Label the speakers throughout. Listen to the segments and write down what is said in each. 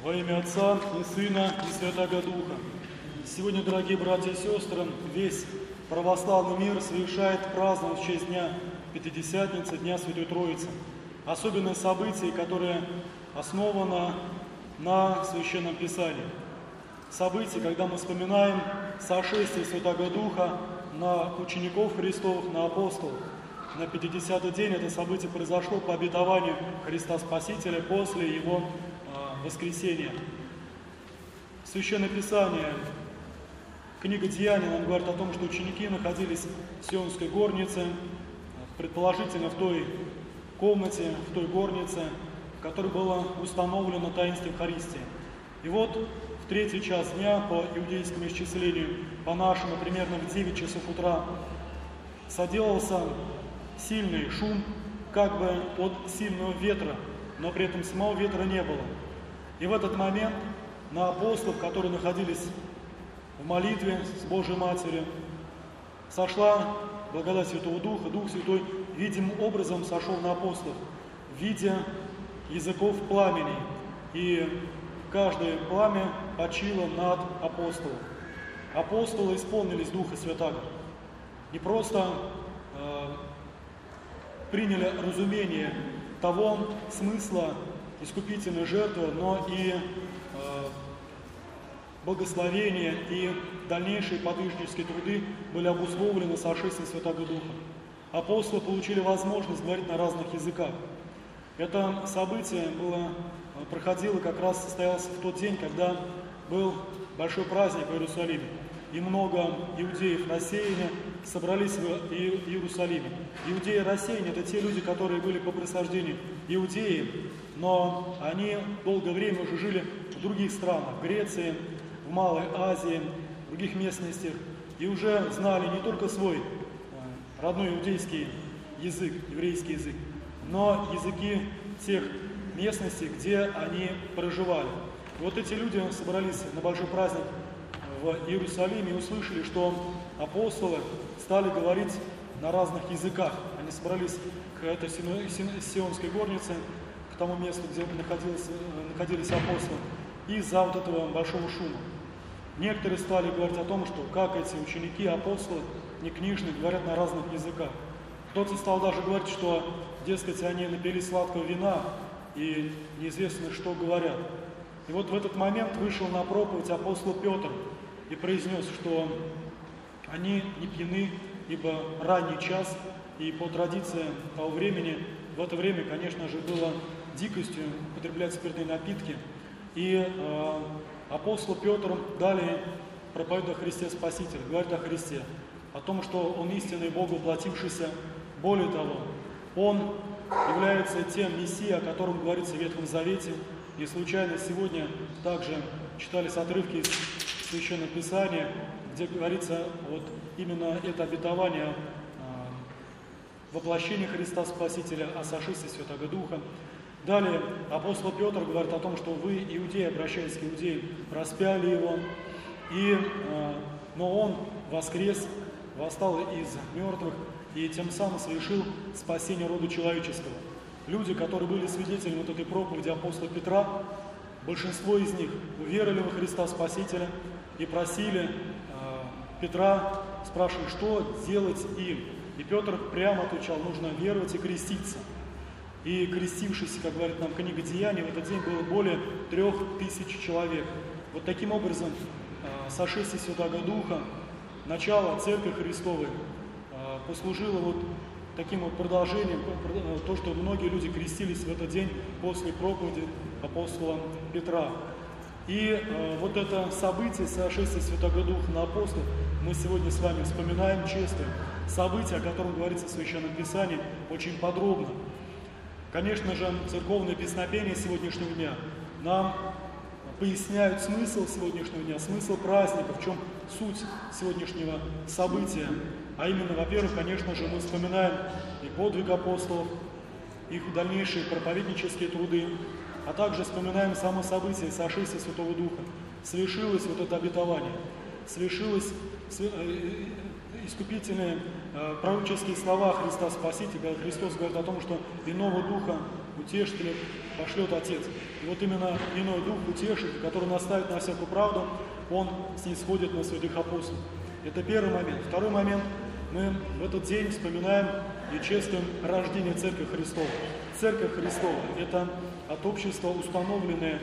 Speaker 1: Во имя Отца и Сына и Святаго Духа. Сегодня, дорогие братья и сестры, весь православный мир совершает празднование в честь Дня Пятидесятницы, Дня Святой Троицы. Особенное событие, которое основано на Священном Писании. Событие, когда мы вспоминаем сошествие Святаго Духа на учеников Христовых, на апостолов. На 50-й день это событие произошло по обетованию Христа Спасителя после Его воскресения. Священное Писание, книга Деяний нам говорит о том, что ученики находились в Сионской горнице, предположительно в той комнате, в той горнице, в которой было установлено таинство Евхаристии. И вот в 3 час дня по иудейскому исчислению, по нашему примерно в 9 часов утра, соделался сильный шум, как бы от сильного ветра, но при этом самого ветра не было. И в этот момент на апостолов, которые находились в молитве с Божьей Матерью, сошла благодать Святого Духа. Дух Святой видимым образом сошел на апостолов в виде языков пламени. И каждое пламя почило над апостолом. Апостолы исполнились Духа Святаго. Не просто приняли разумение того смысла искупительной жертвы, но и благословение и дальнейшие подвижнические труды были обусловлены сошествием Святаго Духа. Апостолы получили возможность говорить на разных языках. Это событие проходило, как раз состоялось в тот день, когда был большой праздник в Иерусалиме. И много иудеев рассеяния собрались в Иерусалиме. Иудеи рассеяния – это те люди, которые были по происхождению иудеи, но они долгое время уже жили в других странах, в Греции, в Малой Азии, в других местностях, и уже знали не только свой родной иудейский язык, еврейский язык, но языки тех местностей, где они проживали. И вот эти люди собрались на большой праздник в Иерусалиме и услышали, что апостолы стали говорить на разных языках. Они собрались к этой Сионской горнице, к тому месту, где находились апостолы, из-за вот этого большого шума. Некоторые стали говорить о том, что как эти ученики, апостолы, не книжные, говорят на разных языках. Кто-то стал даже говорить, что, дескать, они напились сладкого вина и неизвестно, что говорят. И вот в этот момент вышел на проповедь апостол Петр и произнес, что они не пьяны, ибо ранний час, и по традиции того времени, в это время, конечно же, было дикостью употреблять спиртные напитки. И апостол Петр далее проповедует о Христе Спасителе, говорит о Христе, о том, что Он истинный Бог воплотившийся. Более того, Он является тем Мессией, о котором говорится в Ветхом Завете. И случайно сегодня также читались отрывки из Священного Писания, где говорится вот именно это обетование воплощения Христа Спасителя, о сошествии Святаго Духа. Далее апостол Петр говорит о том, что вы, иудеи, обращаясь к иудеям, распяли Его, но Он воскрес, восстал из мертвых и тем самым совершил спасение рода человеческого. Люди, которые были свидетелями вот этой проповеди апостола Петра, большинство из них уверовали во Христа Спасителя и просили Петра, спрашивали, что делать им. И Петр прямо отвечал, нужно веровать и креститься. И крестившись, как говорит нам книга Деяний, в этот день было более 3000 человек. Вот таким образом сошествие Святаго Духа, начало Церкви Христовой, послужило вот таким вот продолжением, то, что многие люди крестились в этот день после проповеди апостола Петра. И вот это событие, сошествие Святаго Духа на апостолов, мы сегодня с вами вспоминаем, чествуем. Событие, о котором говорится в Священном Писании, очень подробно. Конечно же, церковные песнопения сегодняшнего дня нам поясняют смысл сегодняшнего дня, смысл праздника, в чем суть сегодняшнего события. А именно, во-первых, конечно же, мы вспоминаем и подвиг апостолов, их дальнейшие проповеднические труды, а также вспоминаем само событие сошествия Святого Духа. Свершилось вот это обетование, свершилось искупительные пророческие слова Христа Спасителя, когда Христос говорит о том, что иного духа утешителя пошлет Отец. И вот именно иной Дух, утешитель, который наставит на всякую правду, он снисходит на святых апостолов. Это первый момент. Второй момент. Мы в этот день вспоминаем и чествуем рождение Церкви Христовой. Церковь Христова – это от общества установленное,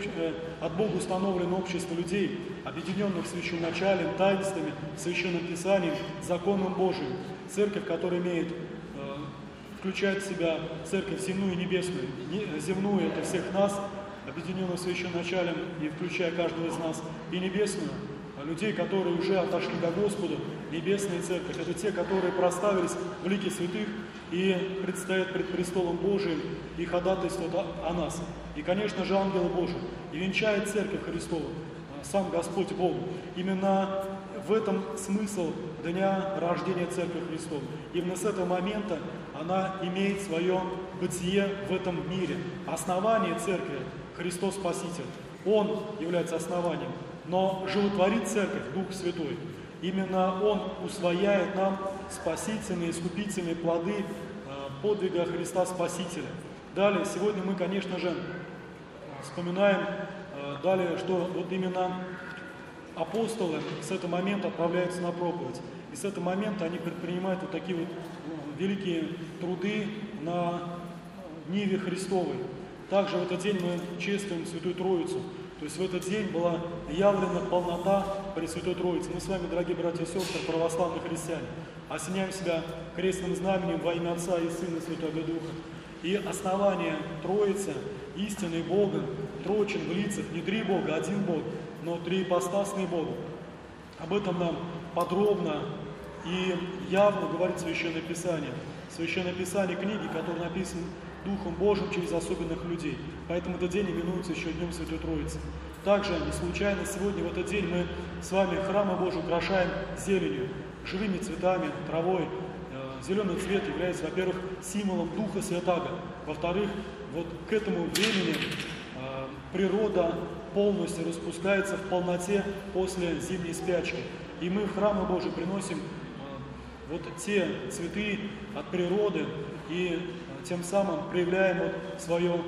Speaker 1: от Бога установленное общество людей, объединенных священноначалием, таинствами, священным писанием, законом Божиим. Церковь, которая включает в себя церковь земную и небесную. Земную – это всех нас, объединенных священноначалием и включая каждого из нас, и небесную – людей, которые уже отошли до Господа, небесная церковь. Это те, которые прославились в лике святых и предстоят пред престолом Божиим и ходатайствуют о нас. И, конечно же, ангелы Божии. И венчает церковь Христова, сам Господь Бог. Именно в этом смысл дня рождения Церкви Христовой. Именно с этого момента она имеет свое бытие в этом мире. Основание церкви – Христос Спаситель. Он является основанием. Но животворит Церковь Дух Святой. Именно Он усвояет нам спасительные, искупительные плоды подвига Христа Спасителя. Далее, сегодня мы, конечно же, вспоминаем далее, что вот именно апостолы с этого момента отправляются на проповедь. И с этого момента они предпринимают вот такие вот великие труды на ниве Христовой. Также в этот день мы чествуем Святую Троицу. То есть в этот день была явлена полнота Пресвятой Троицы. Мы с вами, дорогие братья и сестры, православные христиане, осеняем себя крестным знаменем во имя Отца и Сына и Святого Духа. И основание Троицы, истинный Бога, троичен в лицах, не три Бога, один Бог, но триипостасный Бог. Об этом нам подробно и явно говорит Священное Писание. Священное Писание книги, которые написаны Духом Божьим через особенных людей. Поэтому этот день именуется еще Днем Святой Троицы. Также не случайно сегодня в этот день мы с вами храмы Божьи украшаем зеленью, живыми цветами, травой. Зеленый цвет является, во-первых, символом Духа Святаго. Во-вторых, вот к этому времени природа полностью распускается в полноте после зимней спячки. И мы в храмы Божьи приносим вот те цветы от природы и тем самым проявляем вот свою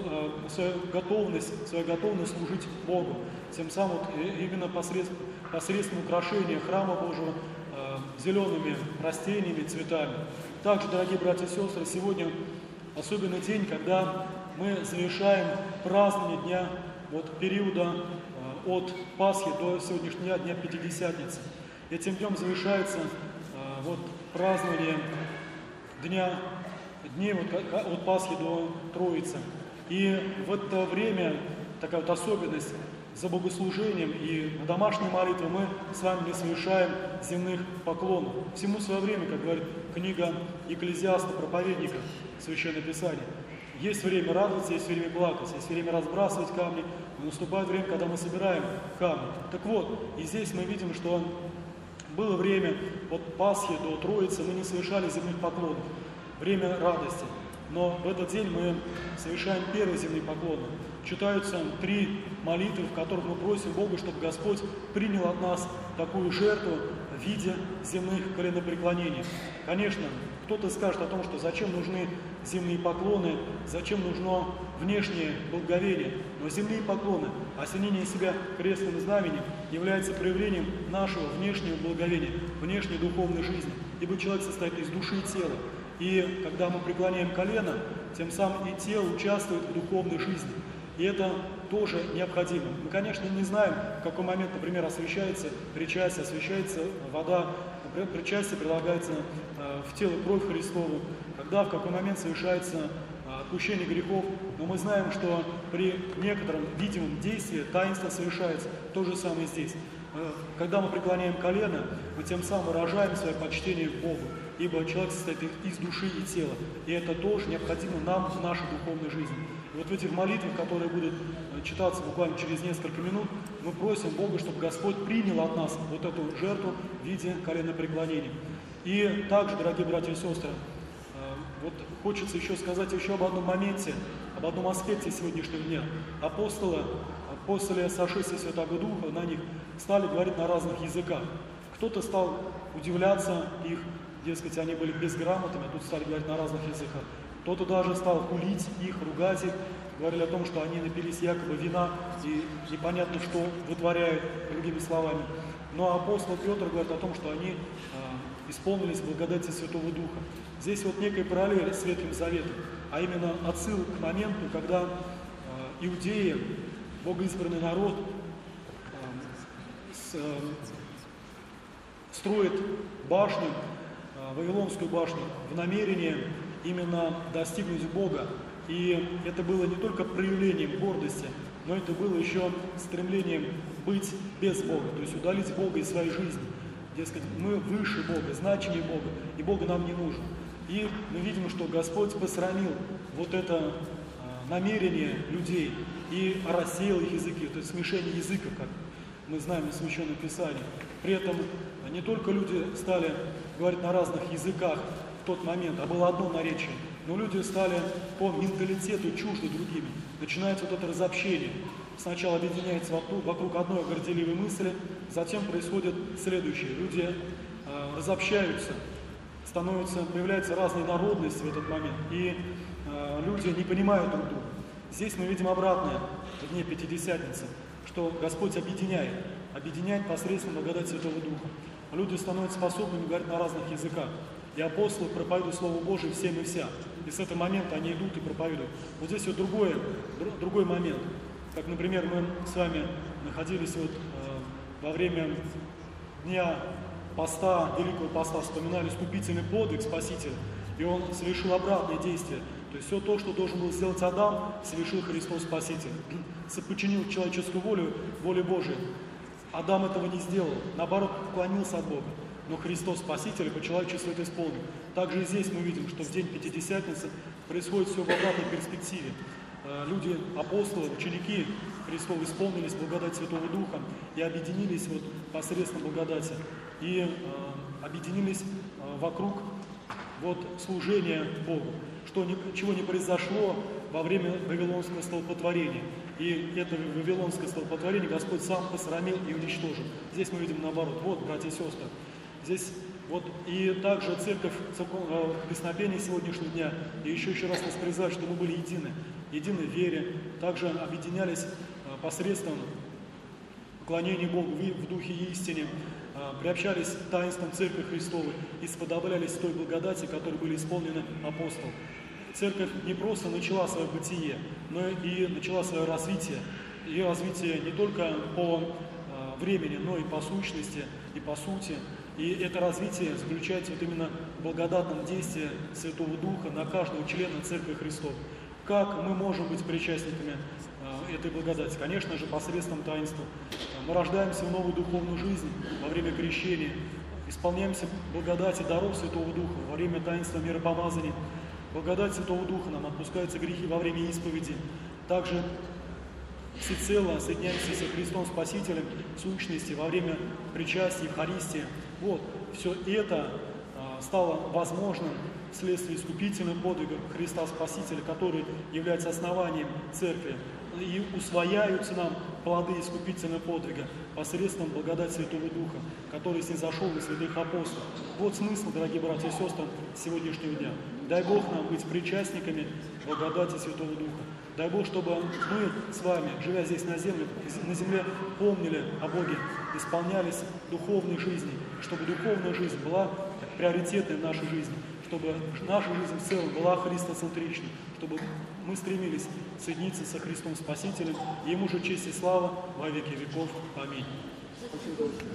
Speaker 1: готовность служить Богу. Тем самым вот именно посредством украшения храма Божьего зелеными растениями, цветами. Также, дорогие братья и сестры, сегодня особенный день, когда мы завершаем празднование дня, вот периода от Пасхи до сегодняшнего дня Пятидесятницы. Этим днем завершается вот празднование дней вот от Пасхи до Троицы. И в это время такая вот особенность за богослужением и на домашней молитве мы с вами не совершаем земных поклонов. Всему свое время, как говорит книга Екклезиаста, проповедника, Священное Писание. Есть время радоваться, есть время плакать, есть время разбрасывать камни, но наступает время, когда мы собираем камни. Так вот, и здесь мы видим, что было время от Пасхи до Троицы, мы не совершали земных поклонов. Время радости. Но в этот день мы совершаем первый земный поклон. Читаются 3 молитвы, в которых мы просим Бога, чтобы Господь принял от нас такую жертву в виде земных коленопреклонений. Конечно, кто-то скажет о том, что зачем нужны земные поклоны, зачем нужно внешнее благоговение. Но земные поклоны, осенение себя крестным знаменем, является проявлением нашего внешнего благоговения, внешней духовной жизни. Ибо человек состоит из души и тела. И когда мы преклоняем колено, тем самым и тело участвует в духовной жизни. И это тоже необходимо. Мы, конечно, не знаем, в какой момент, например, освящается причастие, освящается вода, например, причастие прилагается в тело кровь Христову, когда, в какой момент совершается отпущение грехов. Но мы знаем, что при некотором видимом действии таинство совершается. То же самое здесь. Когда мы преклоняем колено, мы тем самым выражаем свое почтение к Богу. Ибо человек состоит из души и тела. И это тоже необходимо нам в нашей духовной жизни. И вот в этих молитвах, которые будут читаться буквально через несколько минут, мы просим Бога, чтобы Господь принял от нас вот эту жертву в виде коленопреклонения. И также, дорогие братья и сестры, вот хочется еще сказать еще об одном моменте, об одном аспекте сегодняшнего дня. Апостолы после сошествия Святого Духа на них стали говорить на разных языках. Кто-то стал удивляться их, дескать, они были безграмотными, а тут стали говорить на разных языках. Кто-то даже стал хулить их, ругать их, говорили о том, что они напились якобы вина и непонятно что вытворяют, другими словами. Но апостол Петр говорит о том, что они исполнились благодати Святого Духа. Здесь вот некая параллель с Ветхим Заветом, а именно отсылка к моменту, когда иудеи, богоизбранный народ, строит башню, Вавилонскую башню, в намерении именно достигнуть Бога. И это было не только проявлением гордости, но это было еще стремлением быть без Бога, то есть удалить Бога из своей жизни. Дескать, мы выше Бога, значимее Бога, и Бога нам не нужен. И мы видим, что Господь посрамил вот это намерение людей и рассеял их языки, то есть смешение языков, как мы знаем из Священного Писания. При этом не только люди стали говорить на разных языках в тот момент, а было одно наречие, но люди стали по менталитету чужды другими. Начинается вот это разобщение. Сначала объединяется вокруг одной горделивой мысли, затем происходит следующее. Люди разобщаются, появляются разные народности в этот момент, и люди не понимают друг друга. Здесь мы видим обратное в дне Пятидесятницы, что Господь объединяет посредством благодати Святого Духа. Люди становятся способными говорить на разных языках. И апостолы проповедуют Слово Божие всем и вся. И с этого момента они идут и проповедуют. Вот здесь вот другой момент. Как, например, мы с вами находились во время дня поста, Великого поста, вспоминали вступительный подвиг Спасителя, и он совершил обратное действие. То есть все то, что должен был сделать Адам, совершил Христос Спаситель. Подчинил человеческую волю воле Божией. Адам этого не сделал, наоборот, уклонился от Бога. Но Христос Спаситель по человечеству это исполнил. Также и здесь мы видим, что в день Пятидесятницы происходит все в обратной перспективе. Люди, апостолы, ученики Христовы исполнились благодать Святого Духа и объединились посредством благодати. И объединились вокруг служения Богу, чего не произошло во время Вавилонского столпотворения. И это Вавилонское столпотворение Господь сам посрамил и уничтожил. Здесь мы видим наоборот. Вот, братья и сестры, здесь и также церковь песнопения сегодняшнего дня, и еще раз нас призывает, что мы были едины в вере, также объединялись посредством поклонения Богу в духе и истине, приобщались к таинствам Церкви Христовой и сподоблялись той благодати, которой были исполнены апостолы. Церковь не просто начала свое бытие, но и начала свое развитие. Ее развитие не только по времени, но и по сущности, и по сути. И это развитие заключается именно в благодатном действии Святого Духа на каждого члена Церкви Христовой. Как мы можем быть причастниками этой благодати? Конечно же, посредством таинства. Мы рождаемся в новую духовную жизнь во время крещения, исполняемся благодати даров Святого Духа во время таинства миропомазания. Благодать Святого Духа нам отпускаются грехи во время исповеди. Также всецело соединяемся со Христом Спасителем в сущности во время причастия, Евхаристии. Все это стало возможным вследствие искупительного подвига Христа Спасителя, который является основанием Церкви. И усвояются нам плоды искупительного подвига посредством благодати Святого Духа, который снизошел на святых апостолов. Вот смысл, дорогие братья и сестры, сегодняшнего дня. Дай Бог нам быть причастниками благодати Святого Духа. Дай Бог, чтобы мы с вами, живя здесь на земле, помнили о Боге, исполнялись духовной жизнью, чтобы духовная жизнь была приоритетной в нашей жизни, чтобы наша жизнь в целом была христоцентричной, чтобы мы стремились соединиться со Христом Спасителем, и Ему же честь и слава во веки веков. Аминь.